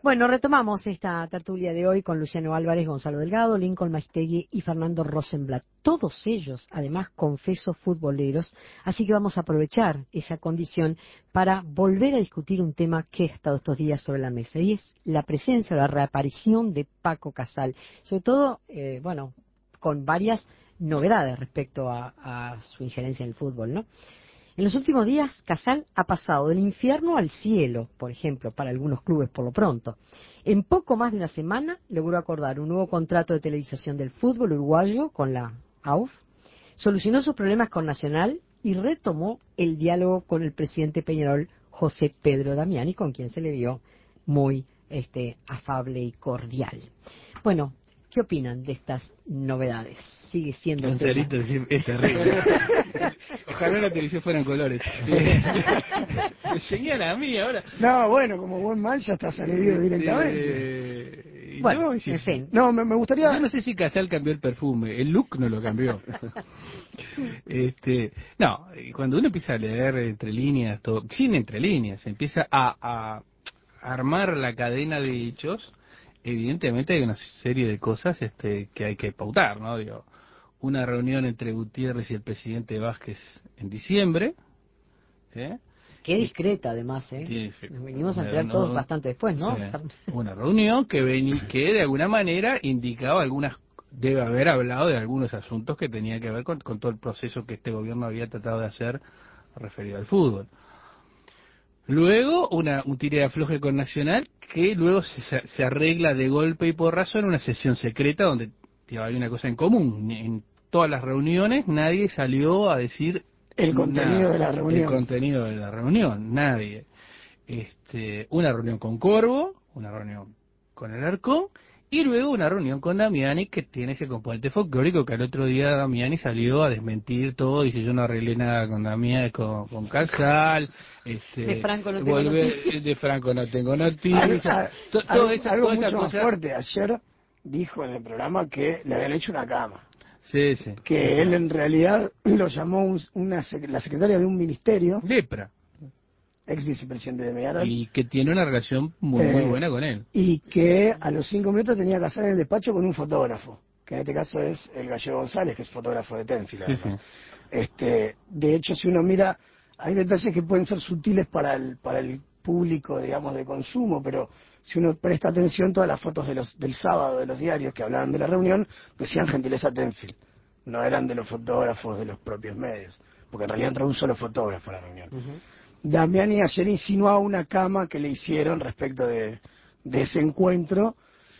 Bueno, retomamos esta tertulia de hoy con Luciano Álvarez, Gonzalo Delgado, Lincoln Maistegui y Fernando Rosenblatt. Todos ellos, además, confesos futboleros, así que vamos a aprovechar esa condición para volver a discutir un tema que ha estado estos días sobre la mesa, y es la presencia o la reaparición de Paco Casal, sobre todo, con varias novedades respecto a su injerencia en el fútbol, ¿no? En los últimos días, Casal ha pasado del infierno al cielo, por ejemplo, para algunos clubes por lo pronto. En poco más de una semana logró acordar un nuevo contrato de televisación del fútbol uruguayo con la AUF, solucionó sus problemas con Nacional y retomó el diálogo con el presidente Peñarol, José Pedro Damiani, con quien se le vio muy afable y cordial. Bueno, ¿qué opinan de estas novedades? Sigue siendo el tema. Es terrible. Ojalá la televisión fuera en colores. Me señala a mí ahora. No, bueno, como buen mal ya estás agredido directamente. Bueno, en fin. No, me gustaría... Yo no sé si Casal cambió el perfume, el look no lo cambió. No, cuando uno empieza a leer entre líneas, todo, sin entre líneas, empieza a armar la cadena de hechos, evidentemente hay una serie de cosas que hay que pautar, ¿no? Digo, una reunión entre Gutiérrez y el presidente Vázquez en diciembre. Qué discreta, además, Nos venimos a enterar todos bastante después, ¿no? Sí, una reunión que de alguna manera indicaba debe haber hablado de algunos asuntos que tenía que ver con todo el proceso que este gobierno había tratado de hacer referido al fútbol. Luego, un tire de afloje con Nacional, que luego se arregla de golpe y porrazo en una sesión secreta donde hay una cosa en común. En todas las reuniones nadie salió a decir el contenido de la reunión. El contenido de la reunión, nadie. Una reunión con Corvo, una reunión con el Arcón, y luego una reunión con Damiani, que tiene ese componente folclórico, que al otro día Damiani salió a desmentir todo, dice yo no arreglé nada con Damiani, con Casal, de Franco no tengo noticias. De Franco no tengo noticias. Algo mucho más fuerte, ayer dijo en el programa que le habían hecho una cama. Sí, sí. Que él en realidad lo llamó la secretaria de un ministerio. Lepra. Ex vicepresidente de Peñarol. Y que tiene una relación muy buena con él. Y que a los 5 minutos tenía que hacer en el despacho con un fotógrafo, que en este caso es el Gallego González, que es fotógrafo de Tenfield. Sí, sí. De hecho, si uno mira, hay detalles que pueden ser sutiles para el público, digamos, de consumo, pero si uno presta atención, todas las fotos del sábado de los diarios que hablaban de la reunión decían gentileza Tenfield, no eran de los fotógrafos de los propios medios, porque en realidad entró un solo fotógrafo a la reunión. Damiani ayer insinuaba una cama que le hicieron respecto de ese encuentro.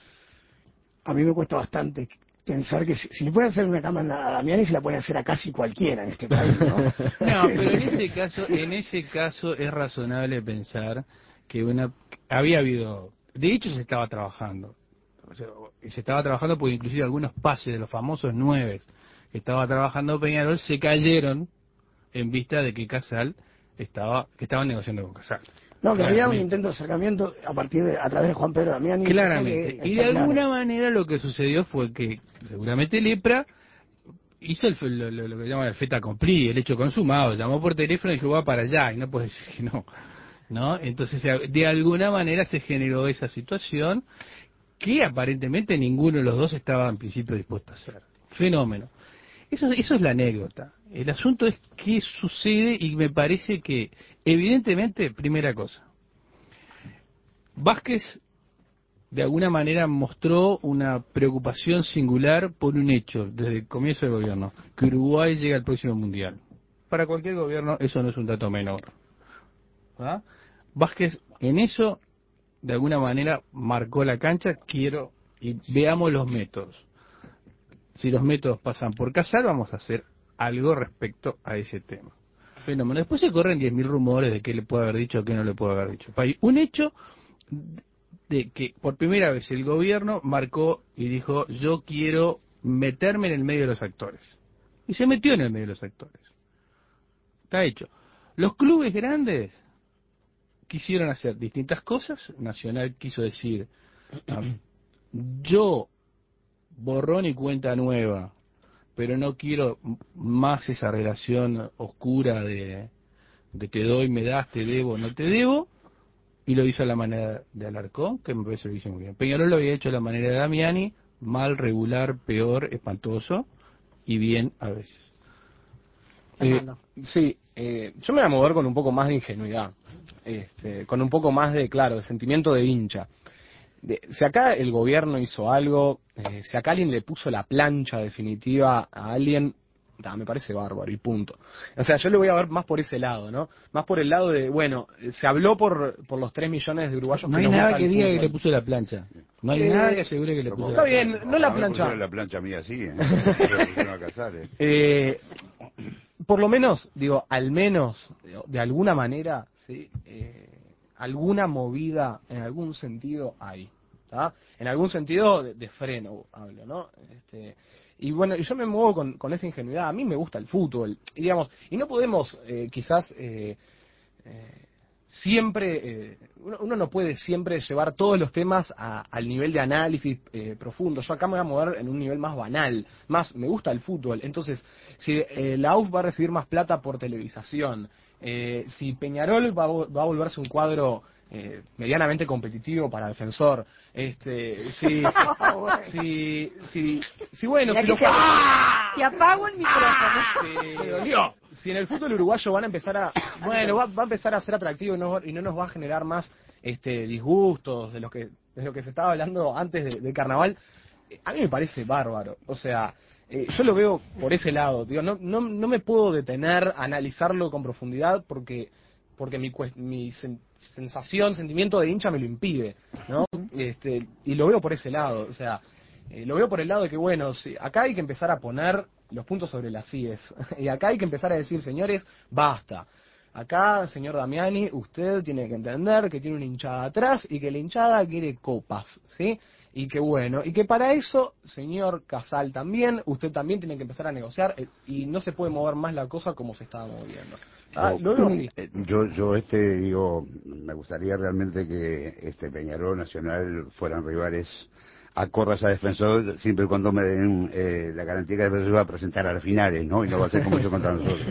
A mí me cuesta bastante pensar que si le pueden hacer una cama a Damiani, se la pueden hacer a casi cualquiera en este país, ¿no? No, pero en ese caso es razonable pensar que había habido, de hecho se estaba trabajando. Se estaba trabajando porque inclusive algunos pases de los famosos 9 que estaba trabajando Peñarol se cayeron en vista de que Casal que estaban negociando con Casal. No, que había un intento de acercamiento a través de Juan Pedro Damiani. Claramente. Y de alguna manera lo que sucedió fue que seguramente Lepra hizo lo que llaman el fait accompli, el hecho consumado. Llamó por teléfono y dijo, va para allá, y no puede decir que no. Entonces, de alguna manera se generó esa situación que aparentemente ninguno de los dos estaba en principio dispuesto a hacer. Fenómeno. Eso es la anécdota. El asunto es qué sucede y me parece que, evidentemente, primera cosa, Vázquez de alguna manera mostró una preocupación singular por un hecho desde el comienzo del gobierno, que Uruguay llega al próximo Mundial. Para cualquier gobierno eso no es un dato menor. ¿Ah? Vázquez en eso, de alguna manera, marcó la cancha, y veamos los métodos. Si los métodos pasan por Casal, vamos a hacer algo respecto a ese tema. Fenómeno. Después se corren 10.000 rumores de qué le puede haber dicho o qué no le puede haber dicho. Hay un hecho de que por primera vez el gobierno marcó y dijo, yo quiero meterme en el medio de los actores. Y se metió en el medio de los actores. Está hecho. Los clubes grandes quisieron hacer distintas cosas. Nacional quiso decir, yo borrón y cuenta nueva, pero no quiero más esa relación oscura de te doy, me das, te debo, no te debo, y lo hizo a la manera de Alarcón, que me parece que lo hizo muy bien. Peñarol lo había hecho a la manera de Damiani, mal, regular, peor, espantoso, y bien a veces. Sí, yo me voy a mover con un poco más de ingenuidad, con un poco más de, claro, de sentimiento de hincha. Si acá el gobierno hizo algo, si acá alguien le puso la plancha definitiva a alguien, me parece bárbaro y punto. O sea, yo le voy a ver más por ese lado, ¿no? Más por el lado de, bueno, se habló por los 3 millones de uruguayos No que hay nos nada gusta que el diga fútbol. que le puso la plancha. No hay nada que asegure que le puso Está la plancha. bien, no la plancha. La plancha mía sí, Por lo menos, digo, al menos, de alguna manera, ¿sí? Alguna movida en algún sentido hay, ¿tá? En algún sentido de freno hablo, ¿no? Y bueno, yo me muevo con esa ingenuidad. A mí me gusta el fútbol, y digamos, y no podemos quizás siempre, uno no puede siempre llevar todos los temas al nivel de análisis profundo. Yo acá me voy a mover en un nivel más banal, más me gusta el fútbol. Entonces, si la UF va a recibir más plata por televisación, si Peñarol va a volverse un cuadro medianamente competitivo para Defensor, bueno, te apago el micrófono. me dolió. Si en el fútbol uruguayo van a empezar a, bueno, va a empezar a ser atractivo y no nos va a generar más disgustos de lo que se estaba hablando antes del carnaval, a mí me parece bárbaro. O sea, yo lo veo por ese lado. Digo, no me puedo detener a analizarlo con profundidad porque mi sentimiento de hincha me lo impide, ¿no? Y lo veo por ese lado. O sea, lo veo por el lado de que, bueno, sí, acá hay que empezar a poner los puntos sobre las íes. Y acá hay que empezar a decir, señores, basta. Acá, señor Damiani, usted tiene que entender que tiene una hinchada atrás y que la hinchada quiere copas, ¿sí? Y que bueno, y que para eso, señor Casal también, usted también tiene que empezar a negociar y no se puede mover más la cosa como se estaba moviendo. Lo veo así. Yo digo, me gustaría realmente que Peñarol Nacional fueran rivales acordes a Defensor, siempre y cuando me den la garantía que Defensor va a presentar a las finales, ¿no? Y no va a ser como eso contra nosotros.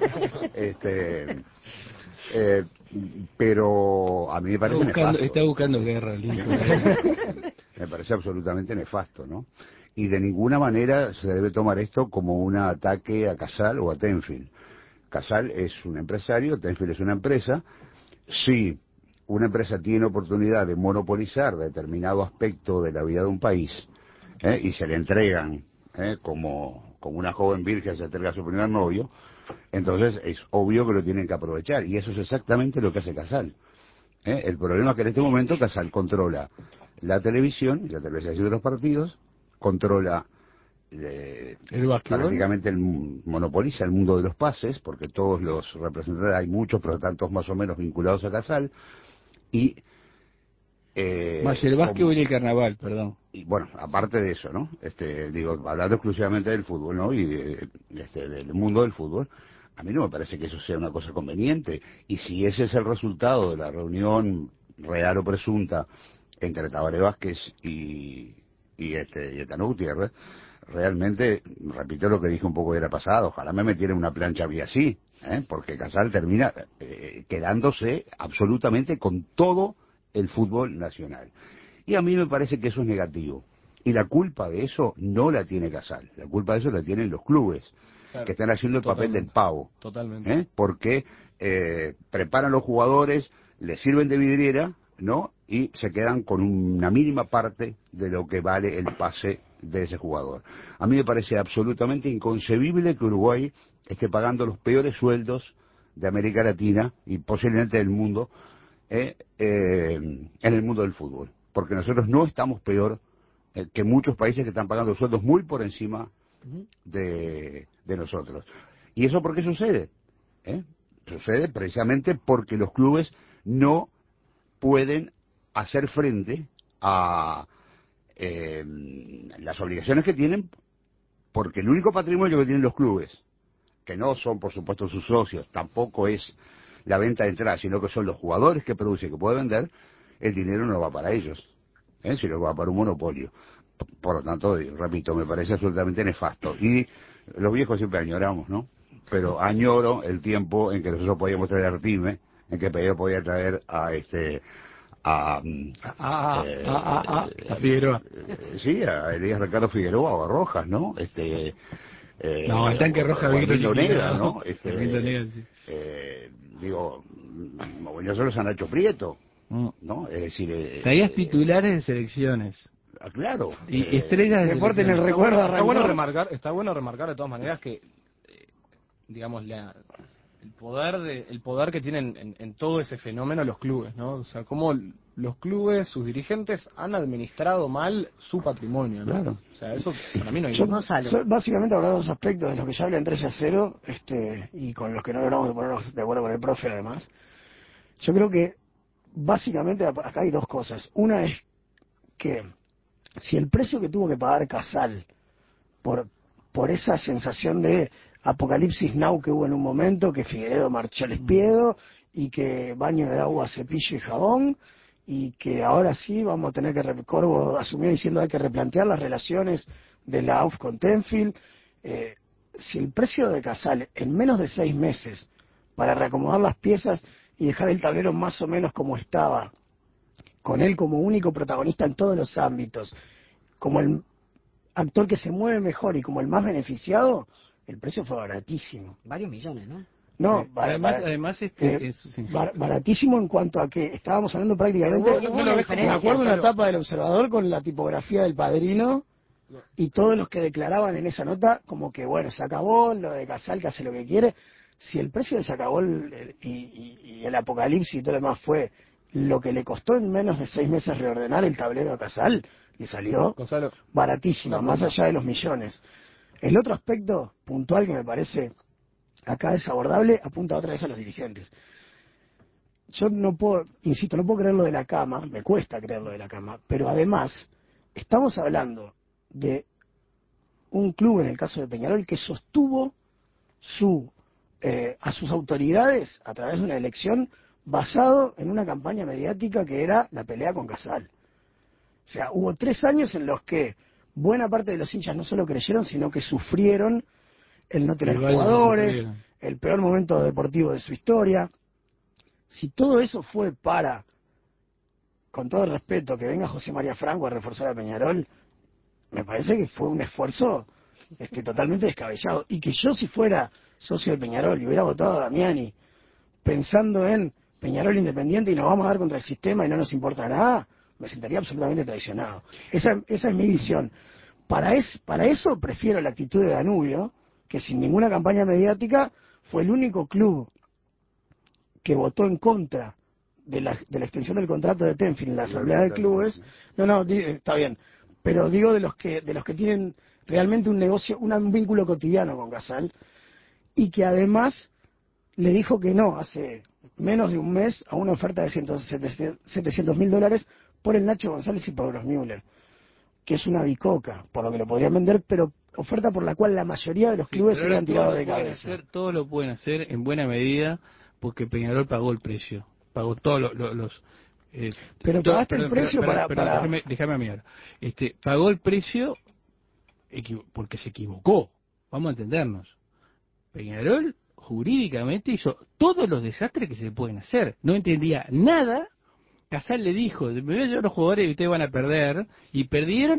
Pero a mí me parece nefasto. Está buscando guerra, Me parece absolutamente nefasto, ¿no? Y de ninguna manera se debe tomar esto como un ataque a Casal o a Tenfield. Casal es un empresario, Tenfield es una empresa. Si una empresa tiene oportunidad de monopolizar determinado aspecto de la vida de un país y se le entregan como una joven virgen se entrega a su primer novio, entonces es obvio que lo tienen que aprovechar, y eso es exactamente lo que hace Casal. El problema es que en este momento Casal controla la televisión y la televisación de los partidos, controla prácticamente monopoliza el mundo de los pases, porque todos los representantes, hay muchos, pero están todos más o menos vinculados a Casal, y más el básquetbol y el carnaval, perdón. Y bueno, aparte de eso, ¿no? Hablando exclusivamente del fútbol, ¿no? Y del mundo del fútbol, a mí no me parece que eso sea una cosa conveniente. Y si ese es el resultado de la reunión real o presunta entre Tabaré Vázquez y Etano Gutiérrez, realmente, repito lo que dije un poco el pasado, ojalá me metieran una plancha vía así, porque Casal termina quedándose absolutamente con todo el fútbol nacional. Y a mí me parece que eso es negativo. Y la culpa de eso no la tiene Casal, la culpa de eso la tienen los clubes, claro, que están haciendo el papel del pavo. Totalmente. Porque preparan los jugadores, les sirven de vidriera, ¿no? Y se quedan con una mínima parte de lo que vale el pase de ese jugador. A mí me parece absolutamente inconcebible que Uruguay esté pagando los peores sueldos de América Latina y posiblemente del mundo en el mundo del fútbol, porque nosotros no estamos peor que muchos países que están pagando sueldos muy por encima de nosotros. ¿Y eso por qué sucede? Sucede precisamente porque los clubes no pueden hacer frente a las obligaciones que tienen, porque el único patrimonio que tienen los clubes, que no son por supuesto sus socios, tampoco es la venta de entrada, sino que son los jugadores que producen, que pueden vender, el dinero no va para ellos, sino que va para un monopolio. Por lo tanto, repito, me parece absolutamente nefasto. Y los viejos siempre añoramos, ¿no? Pero añoro el tiempo en que nosotros podíamos traer a Artime, en que Pedro podía traer A Figueroa. Sí, a Elías Ricardo Figueroa o a Rojas, ¿no? No, el tanque Rojas o a vi que Armindo lo Negra, liquidó. ¿no? Armindo Negra, sí. Digo, yo solo San Nacho Prieto, Mm. ¿no? Es decir, Traías titulares de selecciones claro. y estrellas de Deporte en el selecciones. recuerdo Está bueno remarcar de todas maneras que, digamos, el poder que tienen en todo ese fenómeno los clubes, ¿no? O sea, cómo los clubes, sus dirigentes han administrado mal su patrimonio, ¿no? Claro. O sea, eso para mí no hay Gonzalo. Básicamente hablar de los aspectos de los que ya hablan 3-0, y con los que no logramos de ponernos de acuerdo con el profe además. Yo creo que básicamente acá hay dos cosas. Una es que si el precio que tuvo que pagar Casal por esa sensación de apocalipsis now que hubo en un momento, que Figueredo marchó al espiedo y que baño de agua, cepillo y jabón, y que ahora sí vamos a tener que, Corvo asumió diciendo hay que replantear las relaciones de la AUF con Tenfield. Si el precio de Casal en menos de 6 meses para reacomodar las piezas y dejar el tablero más o menos como estaba, con él como único protagonista en todos los ámbitos, como el actor que se mueve mejor y como el más beneficiado, el precio fue baratísimo. Varios millones, ¿no? No, Además sí. baratísimo en cuanto a que estábamos hablando prácticamente, Pero hubo una diferencia. me acuerdo una etapa del Observador con la tipografía del Padrino y todos los que declaraban en esa nota como que bueno, se acabó lo de Casal que hace lo que quiere. Si el precio de se acabó y el apocalipsis y todo lo demás fue lo que le costó en menos de 6 meses reordenar el tablero a Casal, le salió Gonzalo, baratísimo, más allá de los millones. El otro aspecto puntual que me parece acá desabordable apunta otra vez a los dirigentes. Yo no puedo, insisto, no puedo creer lo de la cama, me cuesta creer lo de la cama, pero además estamos hablando de un club, en el caso de Peñarol, que sostuvo a sus autoridades a través de una elección basado en una campaña mediática que era la pelea con Casal. O sea, hubo 3 años en los que buena parte de los hinchas no solo creyeron, sino que sufrieron el no tener jugadores, el peor momento deportivo de su historia. Si todo eso fue para, con todo el respeto, que venga José María Franco a reforzar a Peñarol, me parece que fue un esfuerzo totalmente descabellado. Y que yo, si fuera socio de Peñarol y hubiera votado a Damiani pensando en Peñarol Independiente y nos vamos a dar contra el sistema y no nos importa nada, me sentiría absolutamente traicionado. Esa es mi visión. Para eso prefiero la actitud de Danubio, que sin ninguna campaña mediática fue el único club que votó en contra de la extensión del contrato de Tenfield en la asamblea de clubes. No, está bien, pero digo de los que tienen realmente un negocio, un vínculo cotidiano con Casal, y que además le dijo que no hace menos de un mes a una oferta de $700.000 por el Nacho González y por Grossmüller, que es una bicoca, por lo que lo podrían vender, pero oferta por la cual la mayoría de los clubes se hubieran tirado de cabeza. Todo lo pueden hacer en buena medida porque Peñarol pagó el precio, pagó todos los pero pagaste el precio para... Déjame amigar. Pagó el precio porque se equivocó, vamos a entendernos. Peñarol jurídicamente hizo todos los desastres que se pueden hacer, no entendía nada. Casal le dijo, me voy a llevar los jugadores y ustedes van a perder, y perdieron,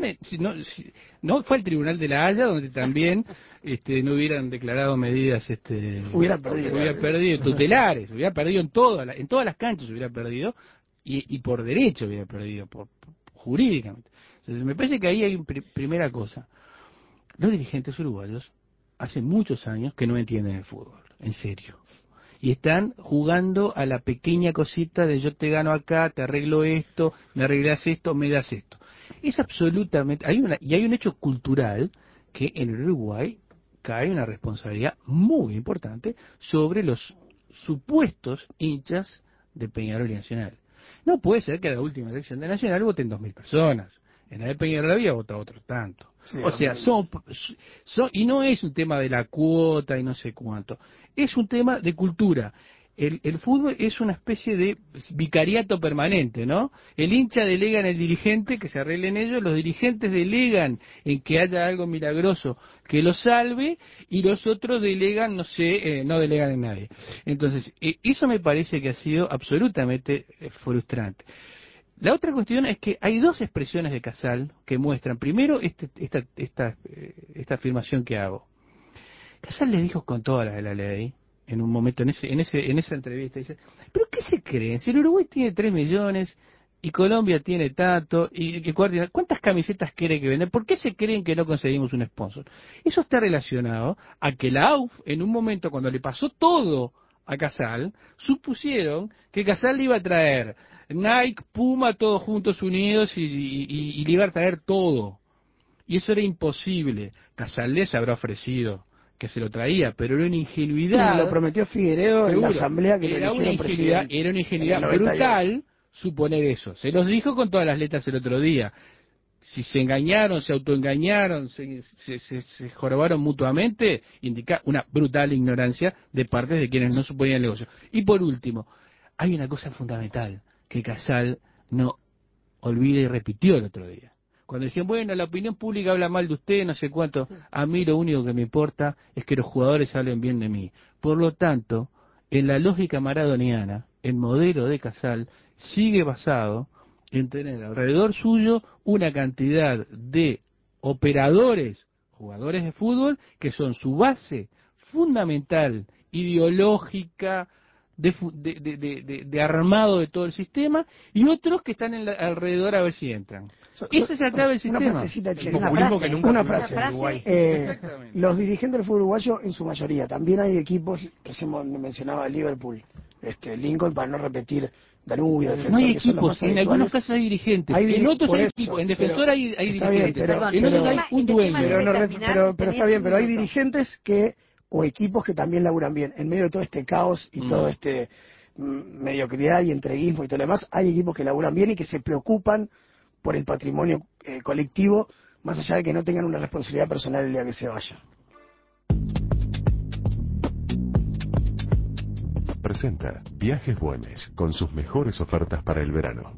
no fue al Tribunal de la Haya, donde también no hubieran declarado medidas, hubiera perdido tutelares, hubiera perdido en todas las canchas hubiera perdido, y por derecho hubiera perdido, jurídicamente. Entonces me parece que ahí hay primera cosa, los dirigentes uruguayos hace muchos años que no entienden el fútbol, en serio. Y están jugando a la pequeña cosita de yo te gano acá, te arreglo esto, me arreglas esto, me das esto. Es absolutamente... hay un hecho cultural que en el Uruguay cae una responsabilidad muy importante sobre los supuestos hinchas de Peñarol y Nacional. No puede ser que a la última elección de Nacional voten 2.000 personas. En la de Peñarol había votado otro tanto. Sí, o sea, y no es un tema de la cuota y no sé cuánto, es un tema de cultura. El fútbol es una especie de vicariato permanente, ¿no? El hincha delega en el dirigente que se arreglen ellos, los dirigentes delegan en que haya algo milagroso que lo salve, y los otros delegan, no delegan en nadie. Entonces, eso me parece que ha sido absolutamente frustrante. La otra cuestión es que hay dos expresiones de Casal que muestran, primero, esta afirmación que hago. Casal le dijo con toda la ley, en un momento, en esa entrevista, dice, ¿pero qué se creen? Si el Uruguay tiene 3 millones y Colombia tiene tanto, y Ecuador, ¿cuántas camisetas quiere que vender? ¿Por qué se creen que no conseguimos un sponsor? Eso está relacionado a que la AUF, en un momento cuando le pasó todo a Casal, supusieron que Casal le iba a traer Nike, Puma, todos juntos unidos y le iba a traer todo. Y eso era imposible. Casal les habrá ofrecido que se lo traía, pero era una ingenuidad. Me lo prometió Figueredo en la asamblea que era una ingenuidad brutal suponer eso. Se los dijo con todas las letras el otro día. Si se engañaron, se autoengañaron, se jorobaron mutuamente, indica una brutal ignorancia de parte de quienes no suponían el negocio. Y por último, hay una cosa fundamental que Casal no olvida y repitió el otro día. Cuando dijeron, bueno, la opinión pública habla mal de usted, no sé cuánto, a mí lo único que me importa es que los jugadores hablen bien de mí. Por lo tanto, en la lógica maradoniana, el modelo de Casal sigue basado en tener alrededor suyo una cantidad de operadores, jugadores de fútbol, que son su base fundamental, ideológica, de armado de todo el sistema, y otros que están alrededor a ver si entran. Esa es la clave del sistema. Una frasecita, che, Una frase. en Uruguay. Los dirigentes del fútbol uruguayo, en su mayoría, también hay equipos, recién mencionaba Liverpool, Lincoln, para no repetir, Danubio, Defensor. No hay equipos, en algunos casos hay dirigentes, en otros hay equipos, en Defensor hay dirigentes, en otros hay un dueño. Pero está bien, pero hay dirigentes que o equipos que también laburan bien. En medio de todo este caos y todo este mediocridad y entreguismo y todo lo demás, hay equipos que laburan bien y que se preocupan por el patrimonio colectivo, más allá de que no tengan una responsabilidad personal el día que se vaya. Presenta Viajes Güemes con sus mejores ofertas para el verano.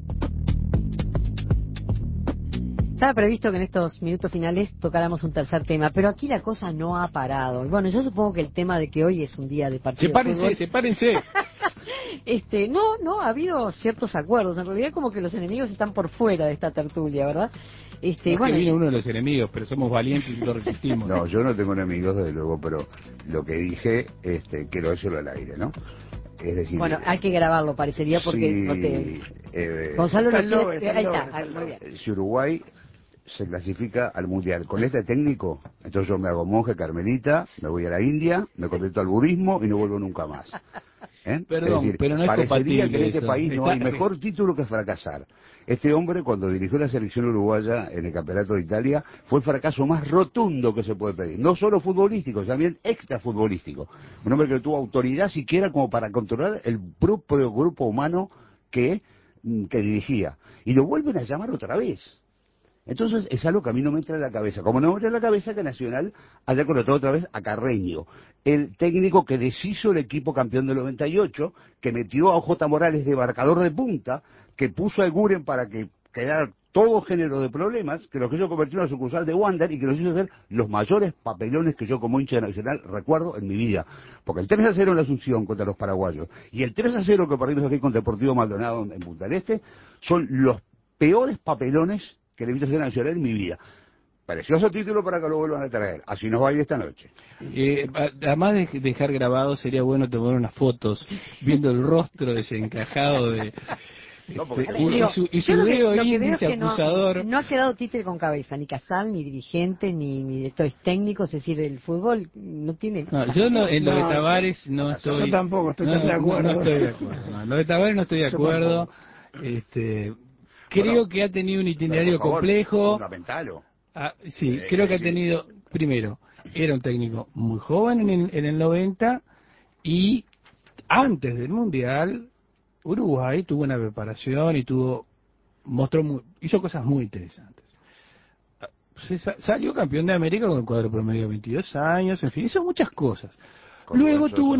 Estaba previsto que en estos minutos finales tocáramos un tercer tema, pero aquí la cosa no ha parado. Y bueno, yo supongo que el tema de que hoy es un día de partido de fútbol... Sepárense. No, ha habido ciertos acuerdos. En realidad como que los enemigos están por fuera de esta tertulia, ¿verdad? Bueno, que vino uno de los enemigos, pero somos valientes y lo resistimos. No, yo no tengo enemigos, desde luego, pero lo que dije, quiero decirlo al aire, ¿no? Es decir, bueno, hay que grabarlo, parecería, porque Gonzalo lo quiere... Ahí está, muy bien. Si Uruguay se clasifica al Mundial con este técnico, entonces yo me hago monje carmelita, me voy a la India, me conecto al budismo y no vuelvo nunca más. Perdón, es decir, pero no es parecería que en este eso. país no hay mejor título que fracasar. Este hombre, cuando dirigió la selección uruguaya en el Campeonato de Italia, fue el fracaso más rotundo que se puede pedir. No solo futbolístico, también extrafutbolístico. Un hombre que no tuvo autoridad siquiera como para controlar el propio grupo humano que dirigía. Y lo vuelven a llamar otra vez. Entonces es algo que a mí no me entra en la cabeza. Como no me entra en la cabeza que Nacional haya contratado otra vez a Carreño, el técnico que deshizo el equipo campeón del 98, que metió a J. Morales de marcador de punta, que puso a Eguren para que quedara todo género de problemas, que los hizo convertir en una sucursal de Wander y que los hizo hacer los mayores papelones que yo como hincha de Nacional recuerdo en mi vida. Porque el 3-0 en la Asunción contra los paraguayos y el 3-0 que perdimos aquí con Deportivo Maldonado en Punta del Este son los peores papelones que le he visto hacer a Nacional en mi vida. Precioso título para que lo vuelvan a traer. Así nos va a ir esta noche. Además de dejar grabado, sería bueno tomar unas fotos viendo el rostro desencajado de... y su dedo índice acusador. No ha quedado títere con cabeza, ni Casal, ni dirigente, ni directores técnicos, es decir, el fútbol no tiene... Yo no, en lo de Tavares no estoy... Yo tampoco estoy tan de acuerdo. No estoy de acuerdo. Lo de Tavares no estoy de acuerdo. Creo que ha tenido un itinerario complejo. Fundamentalo. Sí, creo que ha tenido... Primero, era un técnico muy joven en el 90 y antes del Mundial Uruguay tuvo una preparación y hizo cosas muy interesantes. Salió campeón de América con el cuadro promedio de 22 años, en fin, hizo muchas cosas. Luego tuvo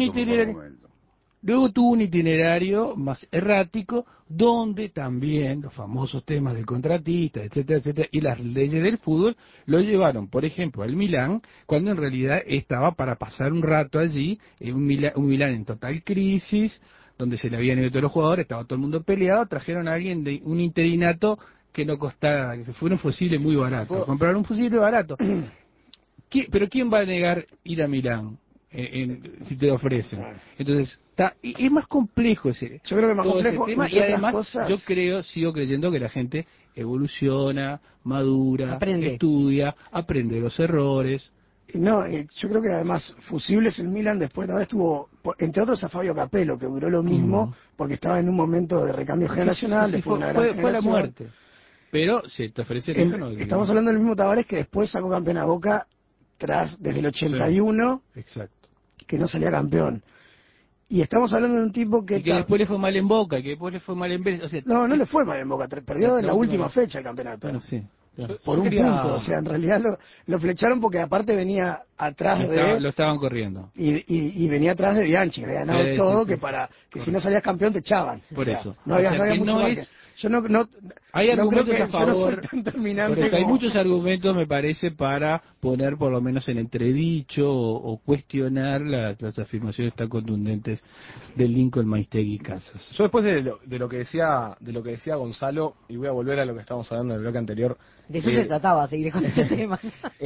un itinerario más errático, donde también los famosos temas del contratista, etcétera, etcétera, y las leyes del fútbol lo llevaron, por ejemplo, al Milán, cuando en realidad estaba para pasar un rato allí, un Milán en total crisis, donde se le habían ido todos los jugadores, estaba todo el mundo peleado, trajeron a alguien de un interinato que no costara, que fuera un fusible muy barato. Compraron un fusible barato. Pero ¿quién va a negar ir a Milán si te lo ofrecen? Entonces, es más complejo ese, yo creo que más todo complejo, ese tema, y además yo sigo creyendo que la gente evoluciona, madura, estudia, aprende de los errores. No, yo creo que además Fusibles el Milan después también estuvo, entre otros a Fabio Capello, que duró lo mismo, porque estaba en un momento de recambio generacional, después de una gran fue la muerte. Pero se te ofrece eso, no. Estamos hablando del mismo Tavares que después sacó campeón a Boca desde el 81, exacto, que no salía campeón. Y estamos hablando de un tipo que... Y que después le fue mal en Boca, y que después le fue mal en Vélez. O sea, no le fue mal en Boca, perdió en la última fecha el campeonato. Bueno, sí. Por un punto, o sea, en realidad lo flecharon porque aparte venía atrás lo estaban corriendo. Y venía atrás de Bianchi, que había ganado todo, que si no salías campeón te echaban. Por eso. No había mucho margen. Yo hay argumentos creo que a favor, yo no soy tan terminante hay muchos argumentos, me parece, para poner por lo menos en entredicho o cuestionar las afirmaciones tan contundentes del Lincoln, Maistegui y Casas. Yo después de lo que decía Gonzalo, y voy a volver a lo que estábamos hablando en el bloque anterior. De eso se trataba, seguir con ese tema.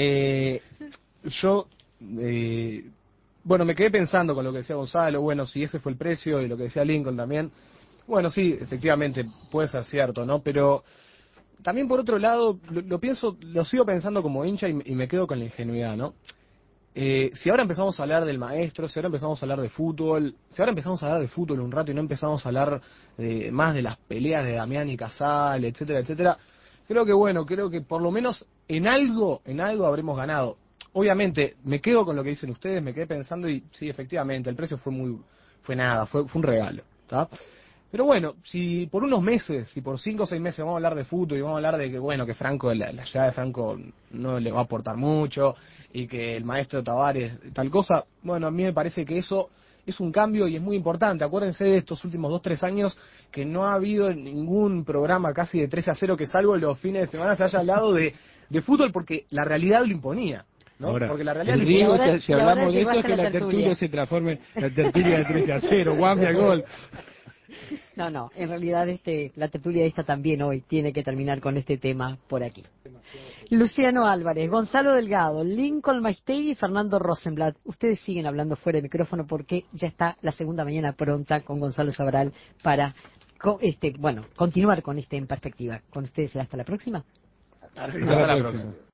Bueno, me quedé pensando con lo que decía Gonzalo, bueno, si ese fue el precio, y lo que decía Lincoln también. Bueno, sí, efectivamente, puede ser cierto, ¿no? Pero también por otro lado, lo sigo pensando como hincha y me quedo con la ingenuidad, ¿no? Si ahora empezamos a hablar del maestro, si ahora empezamos a hablar de fútbol, si ahora empezamos a hablar de fútbol un rato y no empezamos a hablar más de las peleas de Damián y Casal, etcétera, etcétera, creo que por lo menos en algo habremos ganado. Obviamente, me quedo con lo que dicen ustedes, me quedé pensando y sí, efectivamente, el precio fue un regalo, ¿está? Pero bueno, si por unos meses, si por 5 o 6 meses vamos a hablar de fútbol y vamos a hablar de que, bueno, que Franco, la llegada de Franco no le va a aportar mucho y que el maestro Tavares, tal cosa, bueno, a mí me parece que eso es un cambio y es muy importante. Acuérdense de estos últimos 2-3 años que no ha habido ningún programa casi de 13-0 que salvo los fines de semana se haya hablado de fútbol porque la realidad lo imponía. ¿No? Ahora, porque la realidad el riesgo, si hablamos de eso, es que la tertulia se transforme en la tertulia de 13-0, guambia gol. No, en realidad la tertulia esta también hoy tiene que terminar con este tema por aquí. Luciano Álvarez, Gonzalo Delgado, Lincoln Maistegui y Fernando Rosenblatt. Ustedes siguen hablando fuera de micrófono porque ya está la segunda mañana pronta con Gonzalo Sabral para continuar con En Perspectiva. Con ustedes hasta la próxima. Hasta la próxima.